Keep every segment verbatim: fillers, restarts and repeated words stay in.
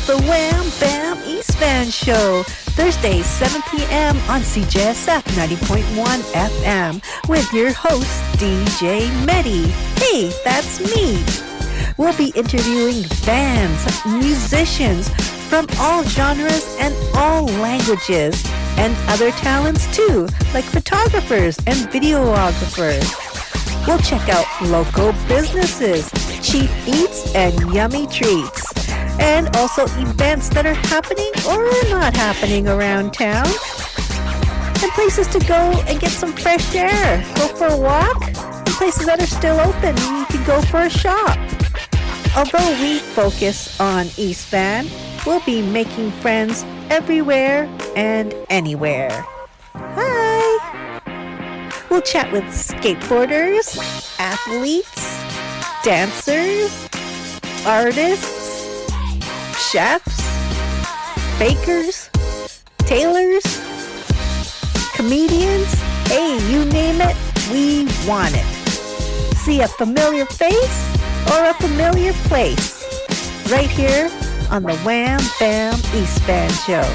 the Wham Bam East Van Show, Thursdays seven p.m. on C J S F ninety point one F M with your host, D J Medi. Hey, that's me. We'll be interviewing bands, musicians from all genres and all languages, and other talents too, like photographers and videographers. We'll check out local businesses, cheap eats, and yummy treats. And also events that are happening or not happening around town. And places to go and get some fresh air. Go for a walk. And places that are still open. You can go for a shop. Although we focus on East Van, we'll be making friends everywhere and anywhere. Hi! We'll chat with skateboarders, athletes, dancers, artists, chefs, bakers, tailors, comedians. Hey, you name it, we want it. See a familiar face or a familiar place right here on the Wham Bam East Van Show.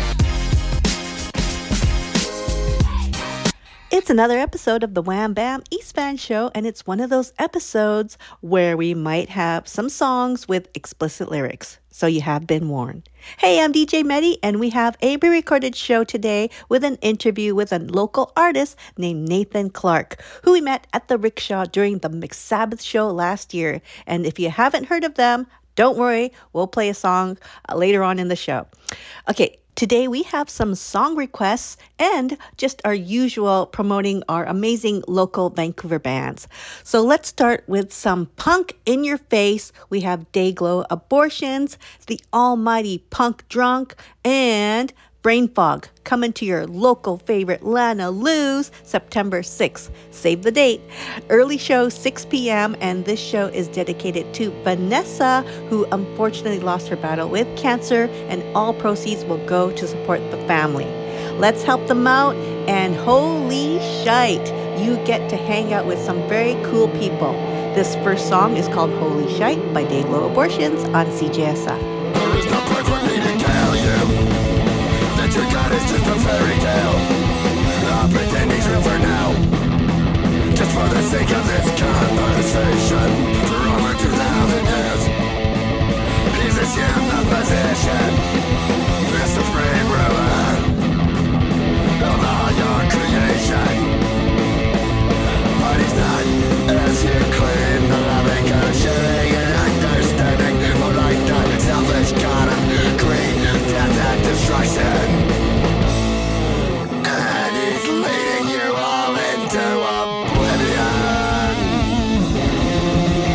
It's another episode of the Wham Bam East Van Show, and it's one of those episodes where we might have some songs with explicit lyrics. So you have been warned. Hey, I'm D J Medi, and we have a pre-recorded show today with an interview with a local artist named Nathan Clark, who we met at the Rickshaw during the McSabbath show last year. And if you haven't heard of them, don't worry, we'll play a song uh, later on in the show. Okay, today we have some song requests and just our usual promoting our amazing local Vancouver bands. So let's start with some punk in your face. We have Dayglow Abortions, The Almighty Punk Drunk, and Brain Fog coming to your local favorite Lana Lou's September sixth. Save the date. Early show six p.m. and this show is dedicated to Vanessa, who unfortunately lost her battle with cancer, and all proceeds will go to support the family. Let's help them out, and holy shite, you get to hang out with some very cool people. This first song is called Holy Shite by Dayglow Abortions on C J S F. There is no point for me to tell you that your God is just a fairy tale. I'm pretending true for now, just for the sake of this conversation. For over two thousand years, he's assumed the position, the supreme ruler of all your creation. But he's not as you claim, the loving, kind of sharing and understanding, more like that selfish kind of greed, death and destruction. And he's leading you all into oblivion.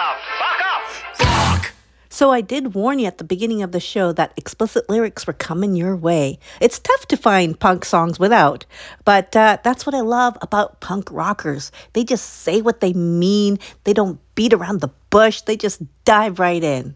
Fuck off! Fuck! So I did warn you at the beginning of the show that explicit lyrics were coming your way. It's tough to find punk songs without, but uh, that's what I love about punk rockers. They just say what they mean. They don't beat around the bush. They just dive right in.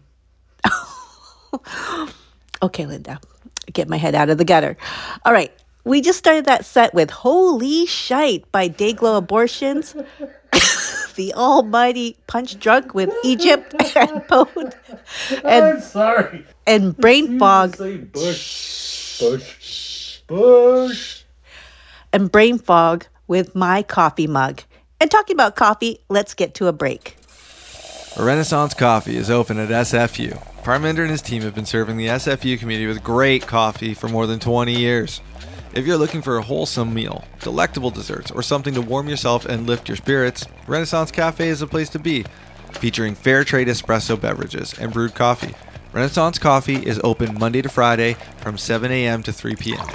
Okay, Linda, get my head out of the gutter. All right, we just started that set with Holy Shite by Dayglow Abortions. The almighty Punch Drunk with Egypt and Bone. And, I'm sorry. And Brain Fog. Say Bush. Bush. Bush. And Brain Fog with My Coffee Mug. And talking about coffee, let's get to a break. Renaissance Coffee is open at S F U. Parminder and his team have been serving the S F U community with great coffee for more than twenty years. If you're looking for a wholesome meal, delectable desserts, or something to warm yourself and lift your spirits, Renaissance Cafe is the place to be. Featuring fair trade espresso beverages and brewed coffee, Renaissance Coffee is open Monday to Friday from seven a.m. to three p.m.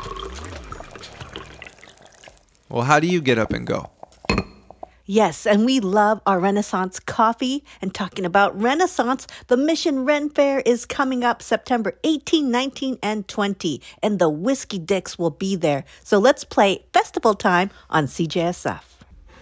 Well, how do you get up and go? Yes, and we love our Renaissance coffee. And talking about Renaissance, the Mission Ren Fair is coming up September eighteenth, nineteenth, and twentieth, and the Whiskey Dicks will be there. So let's play Festival Time on C J S F.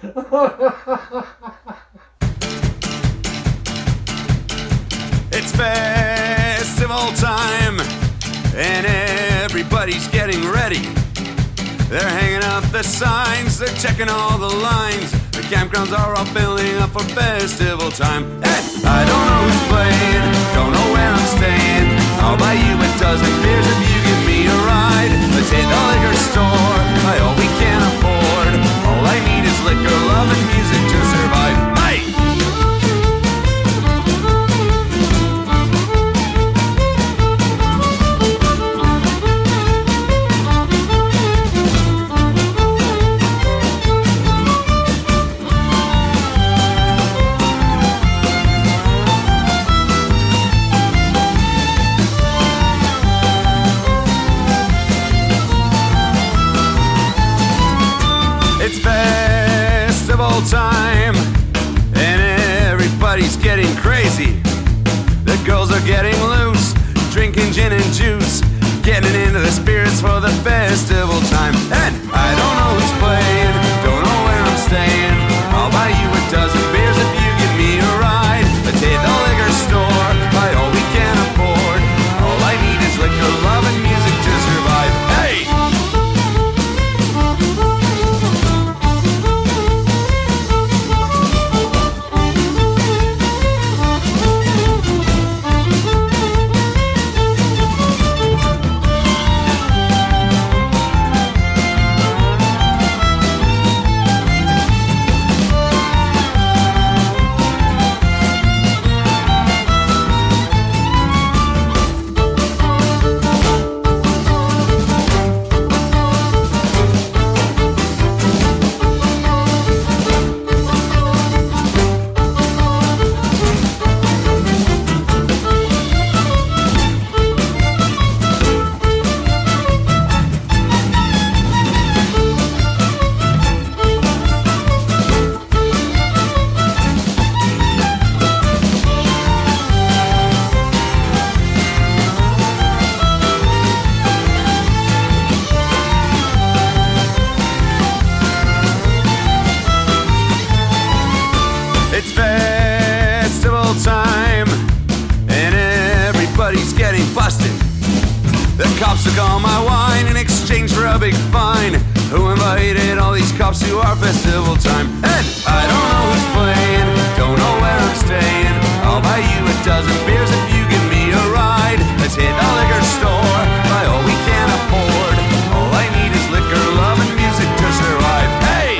It's festival time, and everybody's getting ready. They're hanging up the signs, they're checking all the lines. The campgrounds are all filling up for festival time. Hey, I don't know who's playing, don't know where I'm staying. I'll buy you a dozen beers if you give me a ride. Let's hit the liquor store, buy all we can afford. All I need is liquor, love, and music to survive. Hey! It's festival time, and everybody's getting crazy. The girls are getting loose, drinking gin and juice, getting into the spirits for the festival time. And I don't know who's playing, don't know where I'm staying. I'll buy you a dozen beers if you give me a ride. Let's hit the liquor store, buy all we can afford. All I need is liquor, love, and music to survive. Hey! It's festival time, and everybody's getting busted. The cops took all my wine in exchange for a big fine. Who invited all these cops to our festival time? And I don't know who's playing, don't know where I'm staying. I'll buy you a dozen beers if you give me a ride. Let's hit the liquor store, buy all we can afford. All I need is liquor, love, and music to survive. Hey!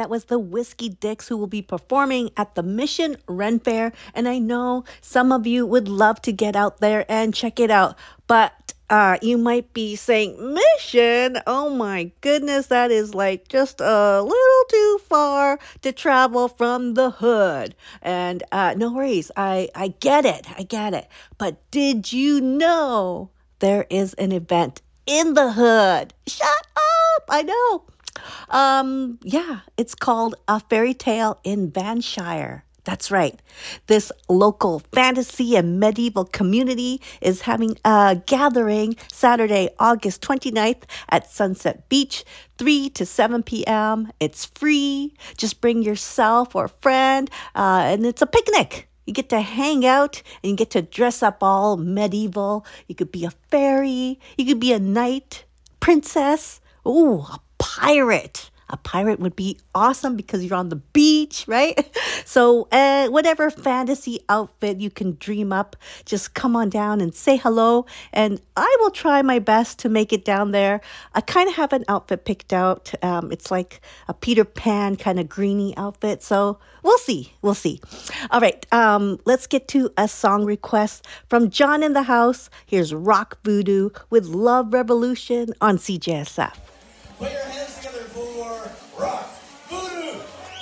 that was the Whiskey Dicks, who will be performing at the Mission Ren Fair. And I know some of you would love to get out there and check it out. But uh, you might be saying, Mission? Oh my goodness, that is like just a little too far to travel from the hood. And uh, no worries, I, I get it, I get it. But did you know there is an event in the hood? Shut up, I know. Um, yeah, it's called A Fairy Tale in Vanshire. That's right. This local fantasy and medieval community is having a gathering Saturday, August twenty-ninth at Sunset Beach, three to seven p.m. It's free. Just bring yourself or a friend, uh, and it's a picnic. You get to hang out and you get to dress up all medieval. You could be a fairy. You could be a knight, princess. Ooh, a pirate. A pirate would be awesome because you're on the beach, right? So uh, whatever fantasy outfit you can dream up, just come on down and say hello. And I will try my best to make it down there. I kind of have an outfit picked out. Um, it's like a Peter Pan kind of greeny outfit. So we'll see. We'll see. All right. Um, let's get to a song request from John in the House. Here's Rock Voodoo with Love Revolution on C J S F. Put your hands together for Rock Voodoo!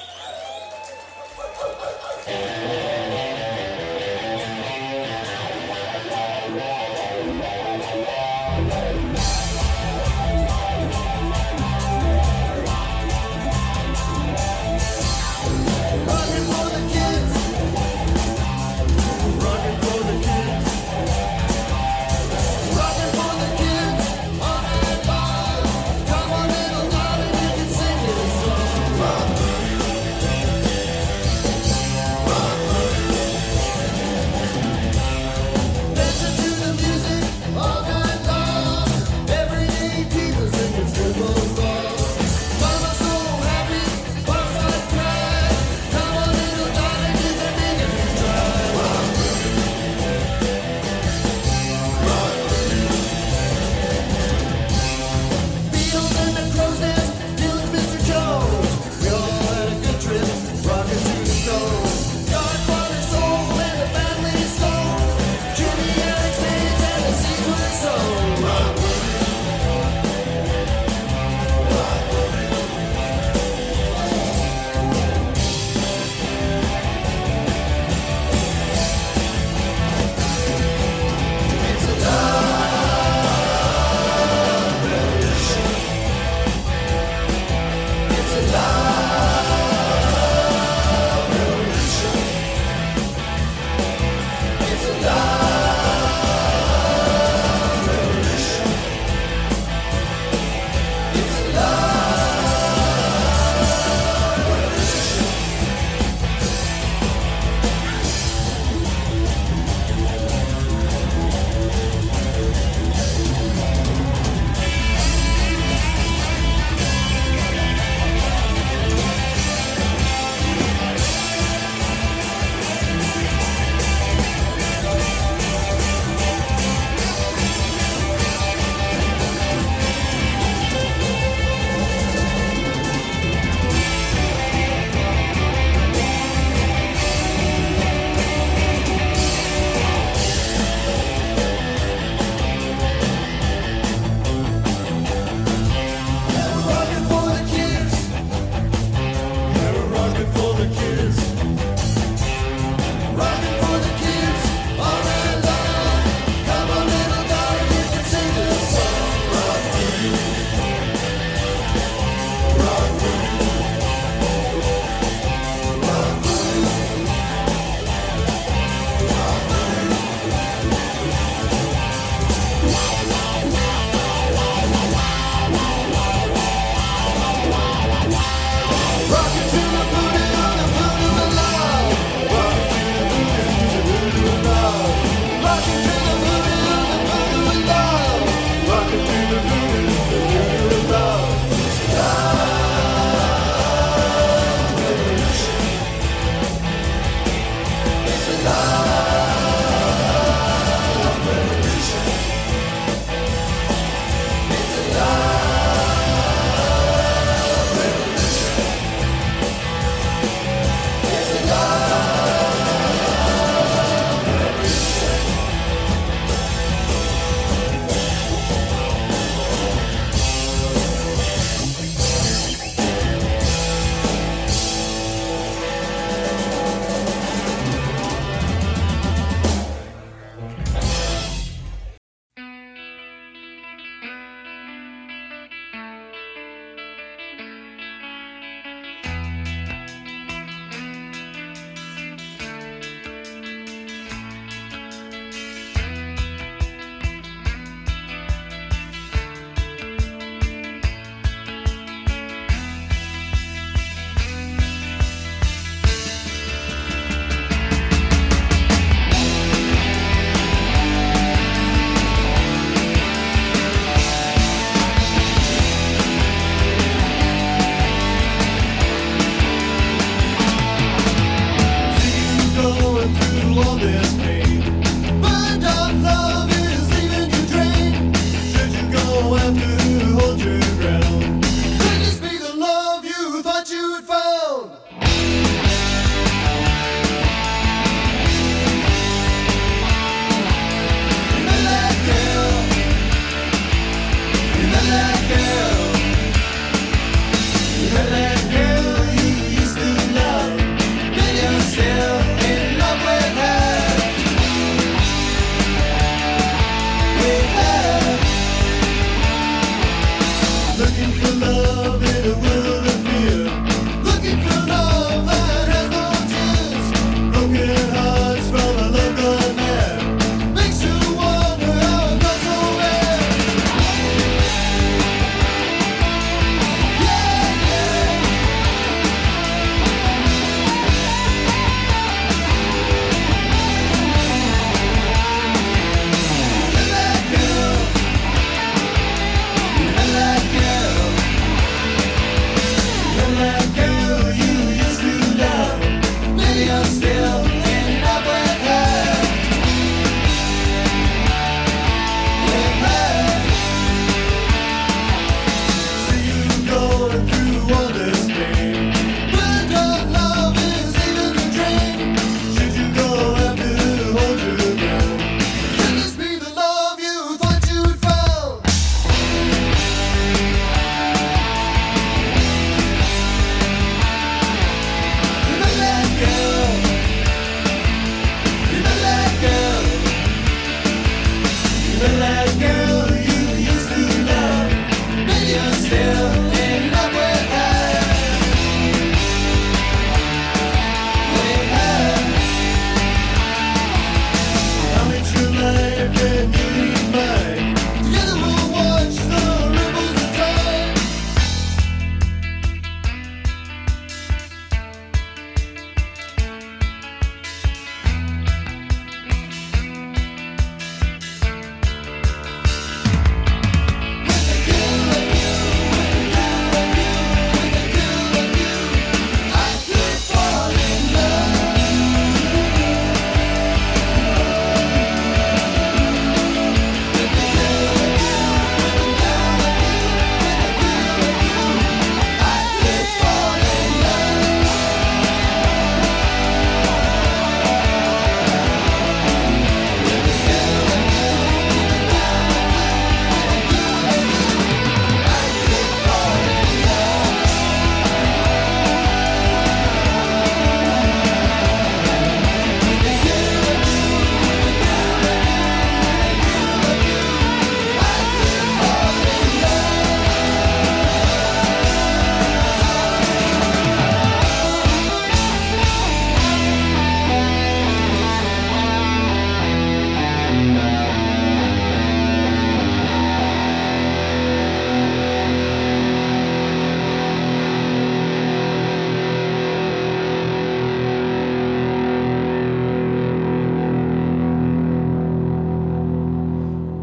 Rockin' for the kids! Rockin' for the kids! Rockin' for the kids! On and by! Come on, little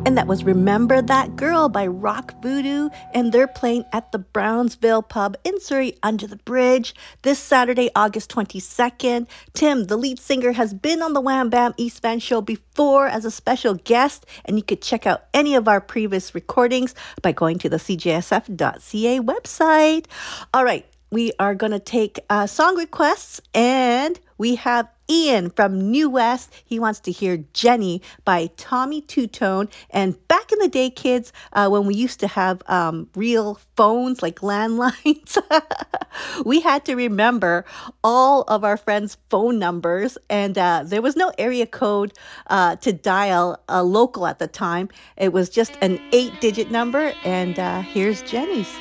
And that was Remember That Girl by Rock Voodoo, and they're playing at the Brownsville Pub in Surrey under the bridge this Saturday, August twenty-second. Tim, the lead singer, has been on the Wham Bam East Van show before as a special guest, and you could check out any of our previous recordings by going to the c j s f dot c a website. All right, we are going to take uh, song requests, and we have Ian from New West. He wants to hear Jenny by Tommy Two-Tone. And back in the day, kids, uh, when we used to have um, real phones like landlines, we had to remember all of our friends' phone numbers. And uh, there was no area code uh, to dial a local at the time. It was just an eight-digit number. And uh, here's Jenny's.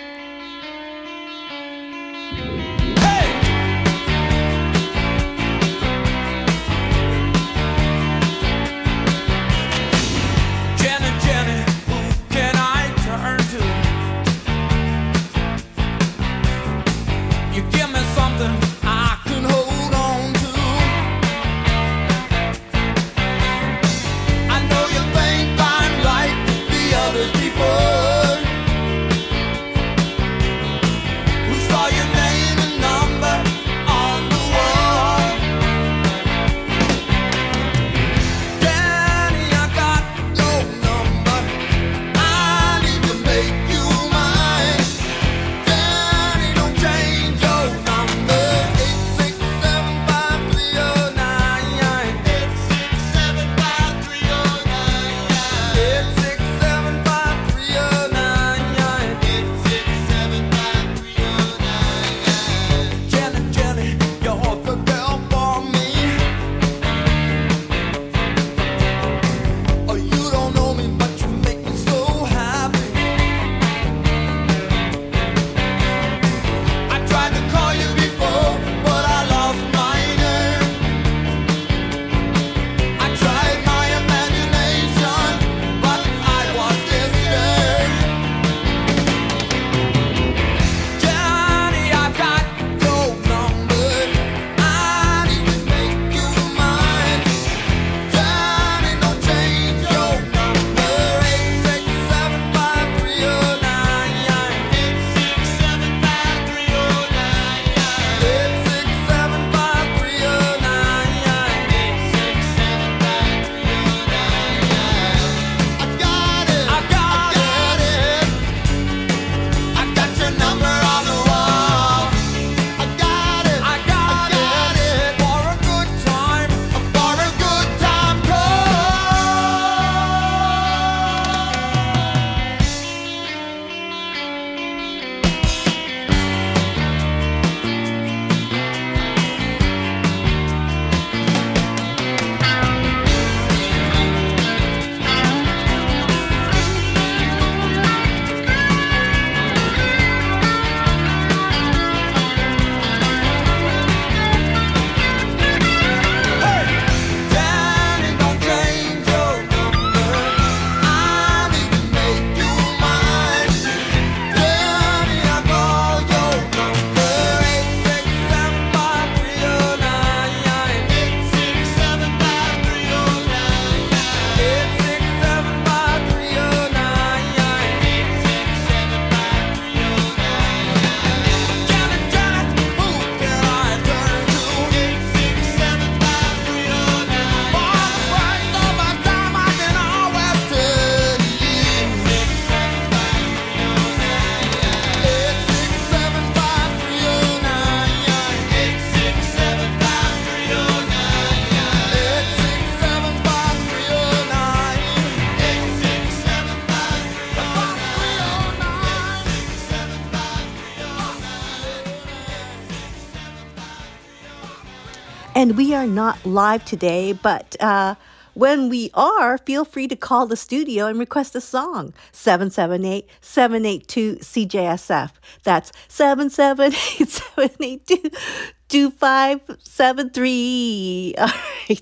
And we are not live today, but uh, when we are, feel free to call the studio and request a song. seven seven eight, seven eight two, C J S F. That's seven seven eight, seven eight two, two five seven three. All right.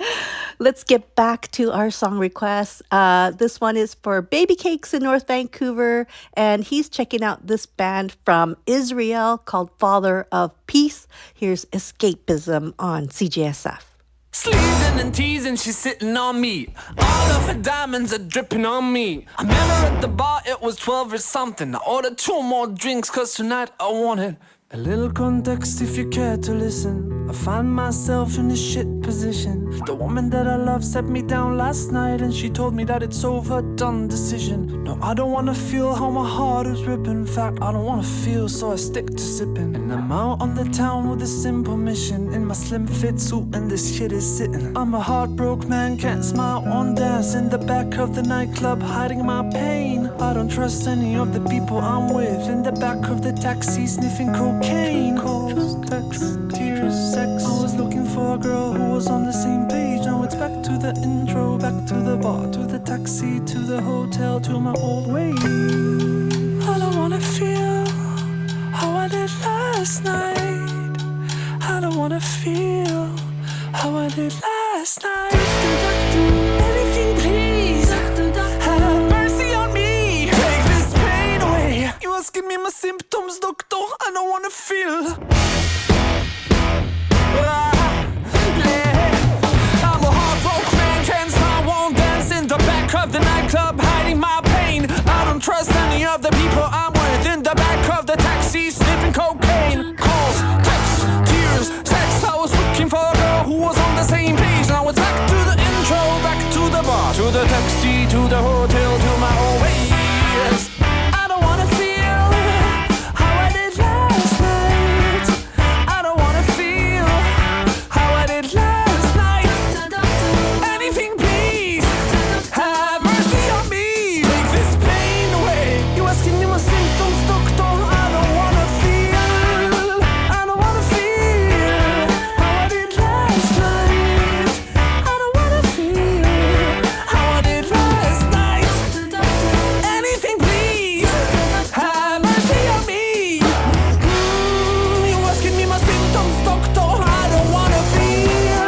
Let's get back to our song requests. Uh, this one is for Baby Cakes in North Vancouver, and he's checking out this band from Israel called Father of Peace. Here's Escapism on C J S F. Sleazing and teasing, she's sitting on me. All of her diamonds are dripping on me. I met her at the bar, it was twelve or something. I ordered two more drinks, cause tonight I wanted a little context if you care to listen. I find myself in a shit position. The woman that I love set me down last night, and she told me that it's over, done decision. No, I don't wanna feel how my heart is ripping. In fact, I don't wanna feel, so I stick to sipping. And I'm out on the town with a simple mission. In my slim fit suit and this shit is sitting. I'm a heartbroken man, can't smile, won't dance. In the back of the nightclub, hiding my pain. I don't trust any of the people I'm with. In the back of the taxi, sniffing cocaine. Calls, texts, tears, sex. I was looking for a girl who was on the same page. Now it's back to the intro, back to the bar, to the taxi, to the hotel, to my old way. I don't wanna feel how I did last night. I don't wanna feel how I did last night. Anything, please. Have mercy on me. Take this pain away. You asking me my symptoms, doctor? I don't wanna feel. I'm a heartbroken man, can't smile, won't dance. In the back of the nightclub, hiding my pain. I don't trust any of the people I'm with. In the back of the taxi, sniffing cocaine. Calls, texts, tears, sex. I was looking for a girl who was on the same page. Now it's back to the intro, back to the bar, to the taxi, to the hotel, to my own ways. I don't wanna feel how I did last night. I don't wanna feel how I did last night. Anything, please. Have mercy on me. Take this pain away. You asking me my symptoms, doctor? I don't wanna feel. I don't wanna feel how I did last night. I don't wanna feel how I did last night. Anything, please. Have mercy on me. Mm, you asking me my symptoms, doctor? I don't wanna feel.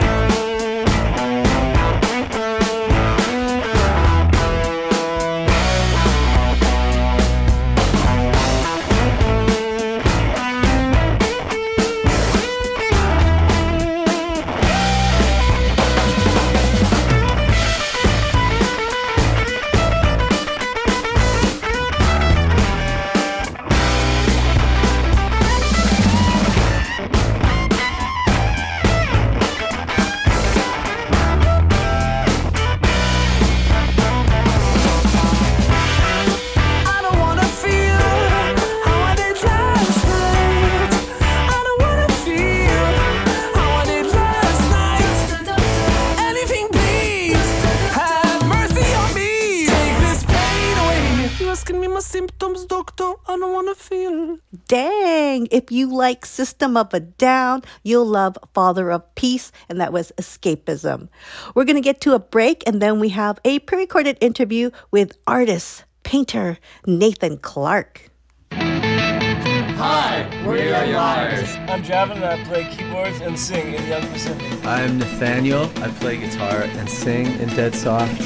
I don't wanna feel how I did last night. I don't wanna feel how I did last night. Anything, please. Have mercy on me. Take this pain away. You asking me my symptoms, doctor? I don't wanna feel. Dang, if you like System of a Down, you'll love Father of Peace, and that was Escapism. We're going to get to a break, and then we have a pre-recorded interview with artist, painter Nathan Clark. Hi, we are Liars. I'm Javin and I play keyboards and sing in Young Pacific. I'm Nathaniel. I play guitar and sing in Dead Soft.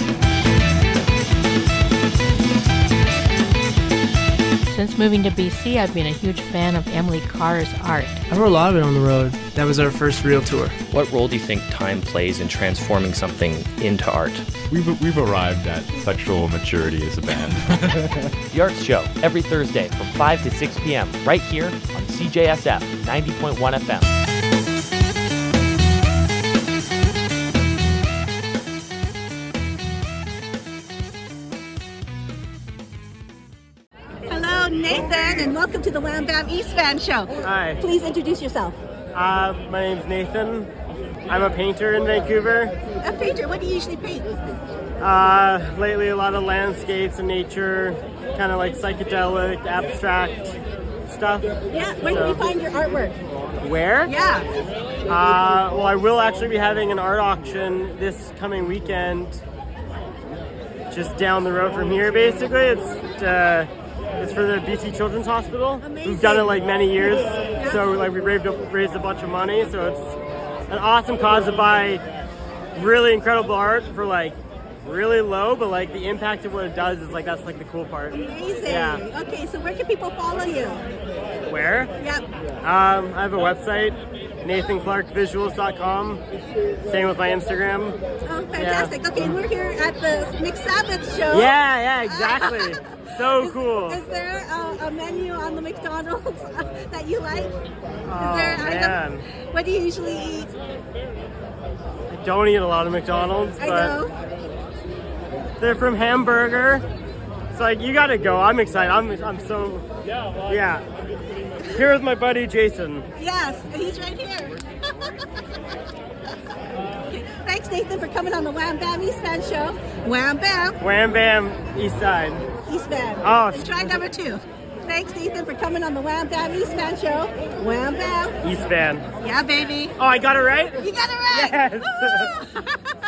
Since moving to B C, I've been a huge fan of Emily Carr's art. I wrote a lot of it on the road. That was our first real tour. What role do you think time plays in transforming something into art? We've, we've arrived at sexual maturity as a band. The Arts Show, every Thursday from five to six p.m. right here on C J S F ninety point one F M. Hello, Nathan, and welcome to the Wham Bam East Fan Show. Hi. Please introduce yourself. Uh, my name's Nathan. I'm a painter in Vancouver. A painter, what do you usually paint? Uh, lately, a lot of landscapes and nature, kind of like psychedelic, abstract stuff. Yeah, where So- can we find your artwork? Where? Yeah. Uh, well, I will actually be having an art auction this coming weekend, just down the road from here. Basically, it's uh, it's for the B C Children's Hospital. Amazing. We've done it like many years, so like we raised up, raised a bunch of money. So it's an awesome cause to buy really incredible art for like really low, but like the impact of what it does is like that's like the cool part. Amazing. Yeah. Okay, so where can people follow you? Where? Yep. Um, I have a website, nathan clark visuals dot com. Same with my Instagram. Oh, fantastic. Yeah. Okay, we're here at the McSabbath show. Yeah, yeah, exactly. So is, cool. Is there a, a menu on the McDonald's that you like? Is oh, there an man. item? What do you usually eat? I don't eat a lot of McDonald's, I but know. They're from Hamburger. It's like, you gotta go. I'm excited. I'm, I'm so, yeah. Here with my buddy Jason. Yes, he's right here. Okay. Thanks, Nathan, for coming on the Wham Bam East Van show. Wham Bam. Wham Bam East Side. East Van. Oh. And try number two. Thanks, Nathan, for coming on the Wham Bam East Van show. Wham Bam. East Van. Yeah, baby. Oh, I got it right? You got it right. Yes.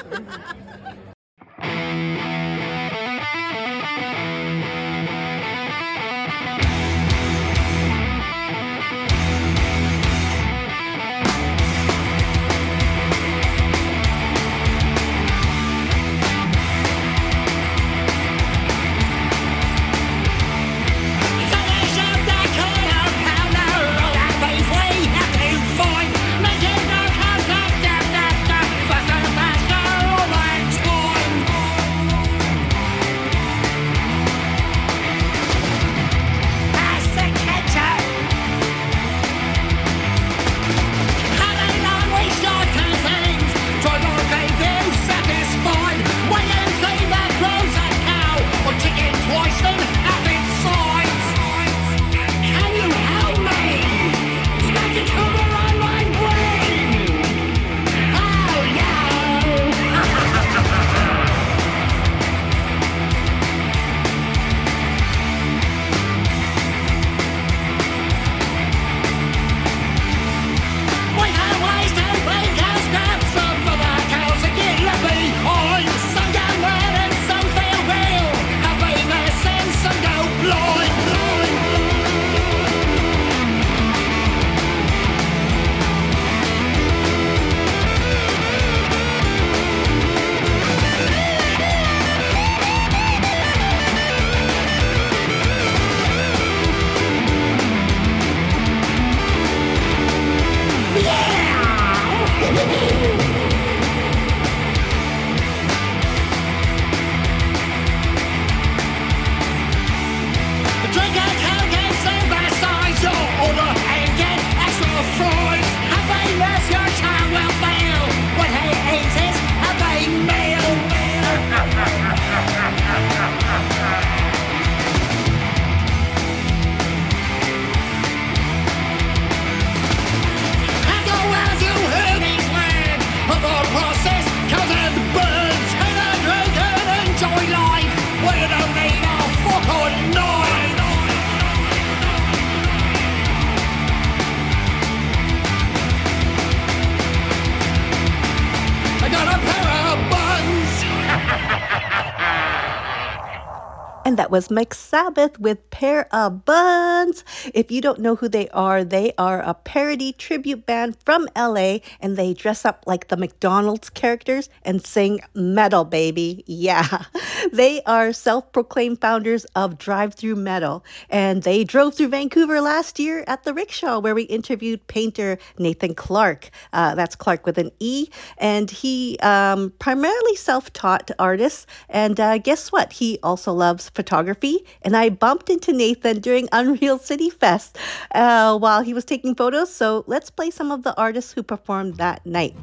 And that was McSabbath with Pair of Buns. If you don't know who they are, they are a parody tribute band from L A, and they dress up like the McDonald's characters and sing metal, baby. Yeah. They are self-proclaimed founders of Drive-Thru Metal, and they drove through Vancouver last year at the Rickshaw, where we interviewed painter Nathan Clark. Uh, that's Clark with an E, and he um, primarily self-taught artist, and uh, guess what? He also loves photography, and I bumped into Nathan during Unreal City Fest uh, while he was taking photos, so let's play some of the artists who performed that night.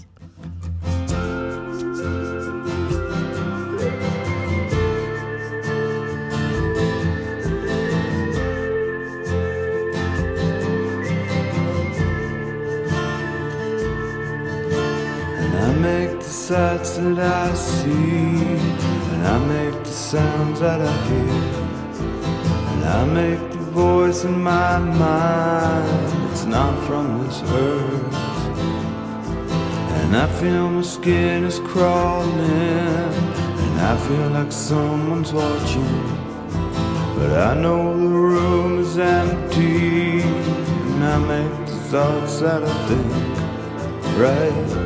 I make the sights that I see, and I make the sounds that I hear, and I make the voice in my mind that's not from this earth. And I feel my skin is crawling, and I feel like someone's watching, but I know the room is empty, and I make the thoughts that I think, right?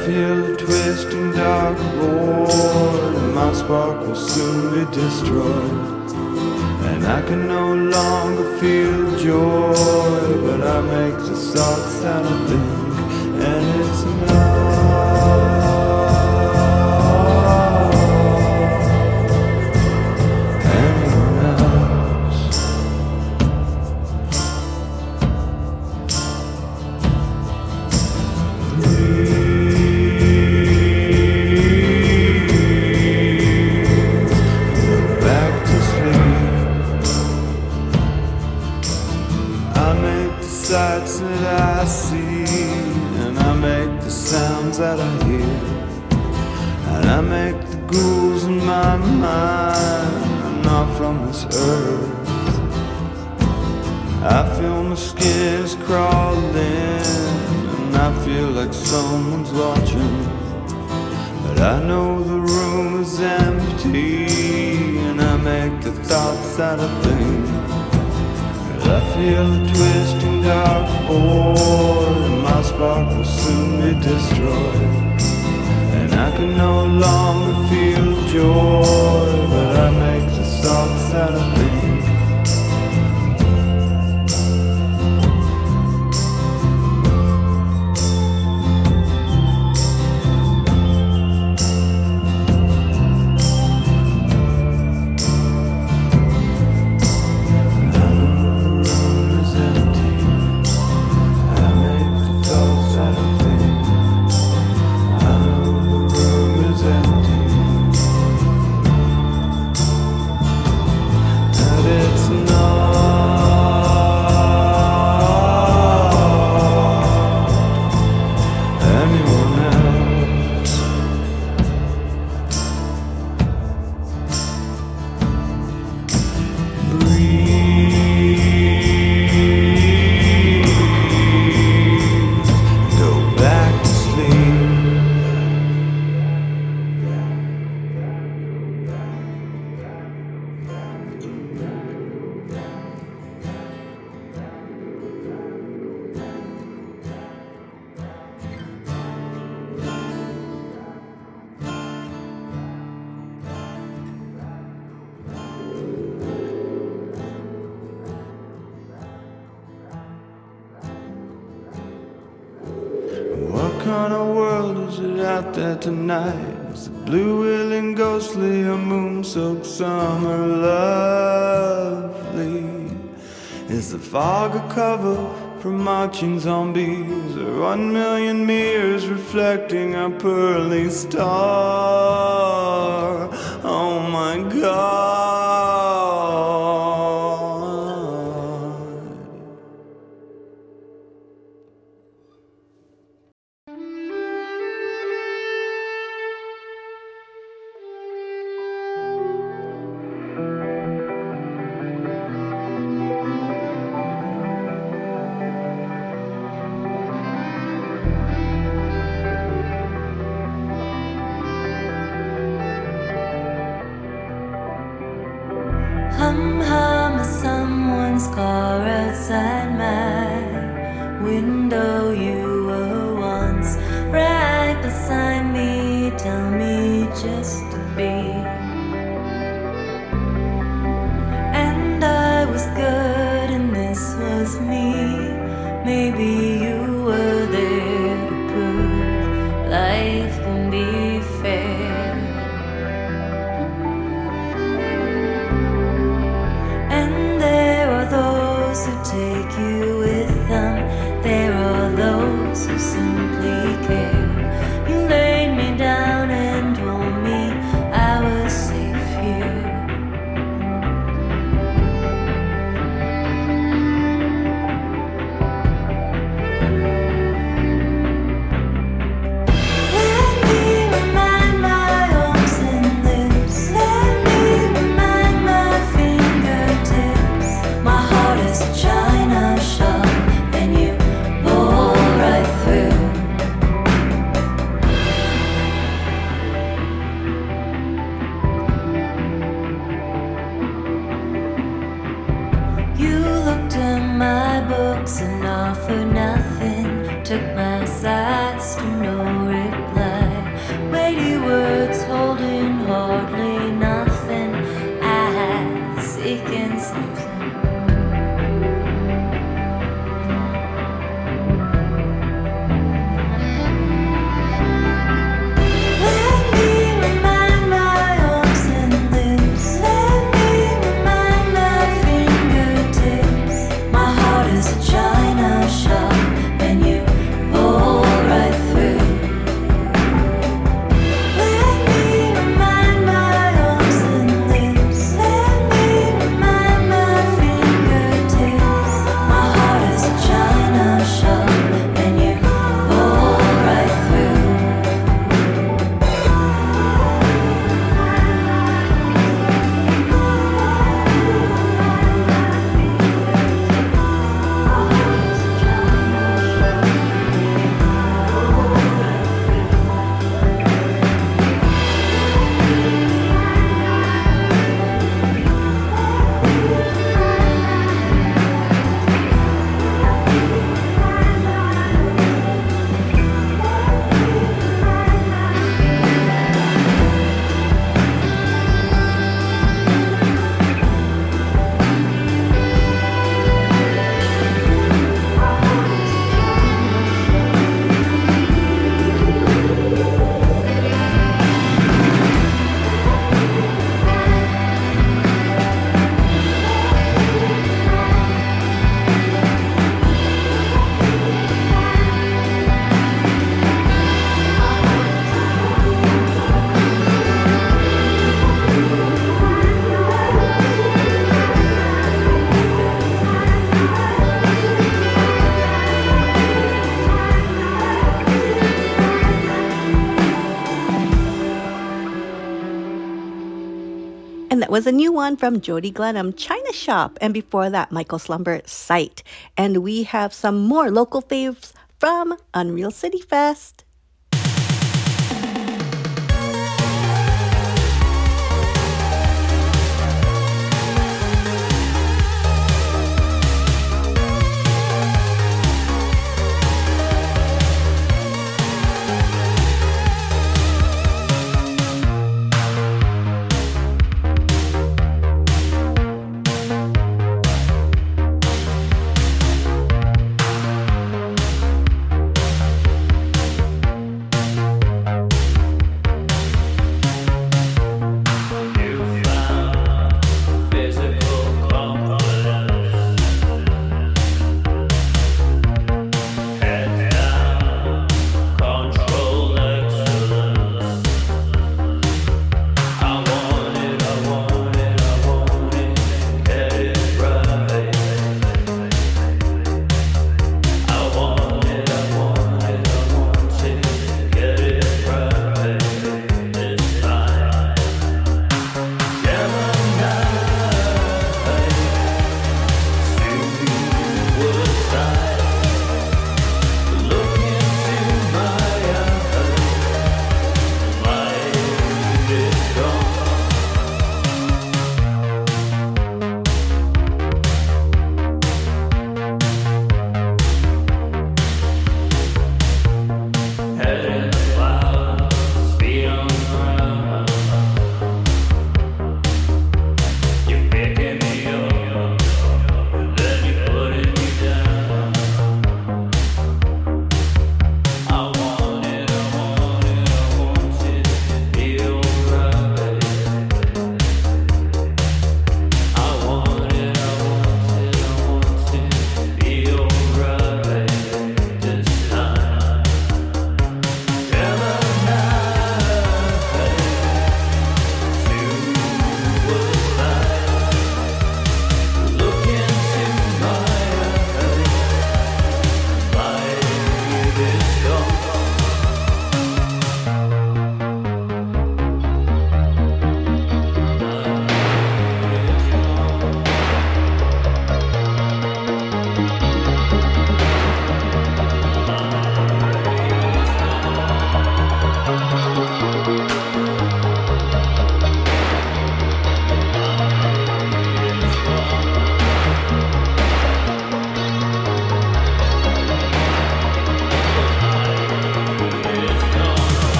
feel a twisting dark void, and my spark will soon be destroyed. And I can no longer feel joy, but I make the thoughts that I think, and it's enough. That I hear, and I make the ghouls in my mind. I'm not from this earth. I feel my skin's crawling, and I feel like someone's watching. But I know the room is empty, and I make the thoughts that I think. I feel a twisting dark void, and my spark will soon be destroyed. And I can no longer feel joy, but I make the thoughts that I think. kind of world is it out there tonight? Is it blue, willing, ghostly, or moon-soaked summer lovely? Is the fog a cover for marching zombies, or one million mirrors reflecting our pearly star? Oh my God. Hum hum of someone's car outside my window. You were once right beside me. Tell me just to be. And I was good and this was me. Maybe you were there to prove life can be fair. Who take you with them. There are those who simply care. You laid me down and told me I was safe here. Let me remind my arms and lips. Let me remind my fingertips. My heart is a china shop and you bore right through. You looked at my books and offered nothing. Took my size to no reply. And that was a new one from Jody Glenham, China Shop. And before that, Michael Slumber, Sight. And we have some more local faves from Unreal City Fest.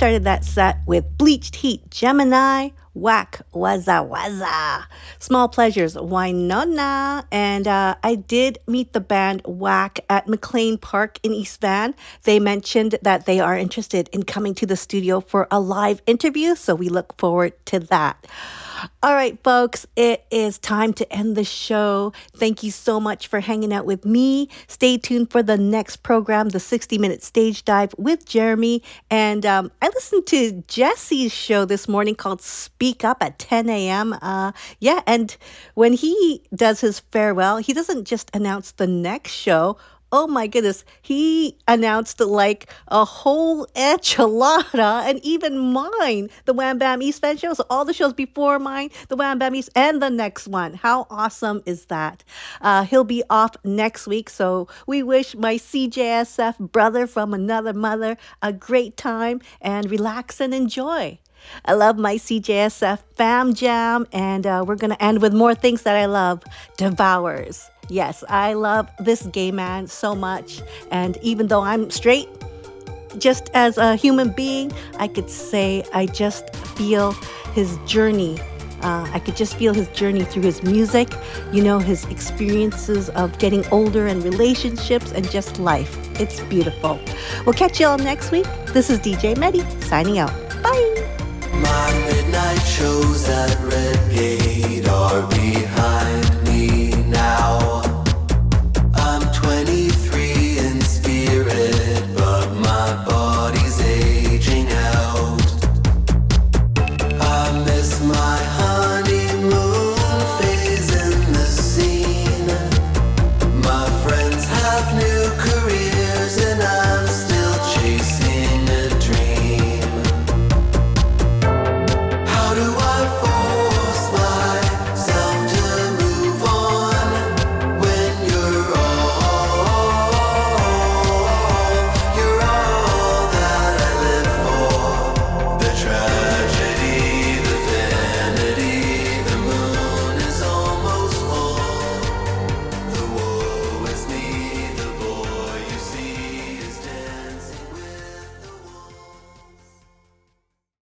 started that set with Bleached Heat, Gemini, Whack, Waza Waza, Small Pleasures, Wynonna, and uh, I did meet the band Whack at McLean Park in East Van. They mentioned that they are interested in coming to the studio for a live interview, so we look forward to that. All right, folks, it is time to end the show. Thank you so much for hanging out with me. Stay tuned for the next program, the sixty-minute Stage Dive with Jeremy. And um, I listened to Jesse's show this morning called Speak Up at ten a.m. Uh, yeah, and when he does his farewell, he doesn't just announce the next show. Oh my goodness, he announced like a whole enchilada, and even mine, the Wham Bam East Van show. So all the shows before mine, the Wham Bam East, and the next one. How awesome is that? Uh, he'll be off next week, so we wish my C J S F brother from another mother a great time, and relax and enjoy. I love my C J S F fam jam, and uh, we're going to end with more things that I love. Devours. Yes, I love this gay man so much, and even though I'm straight, just as a human being, I could say I just feel his journey. Uh, I could just feel his journey through his music, you know, his experiences of getting older and relationships and just life. It's beautiful. We'll catch you all next week. This is D J Medi signing out. Bye. My midnight shows at Red Gate are behind.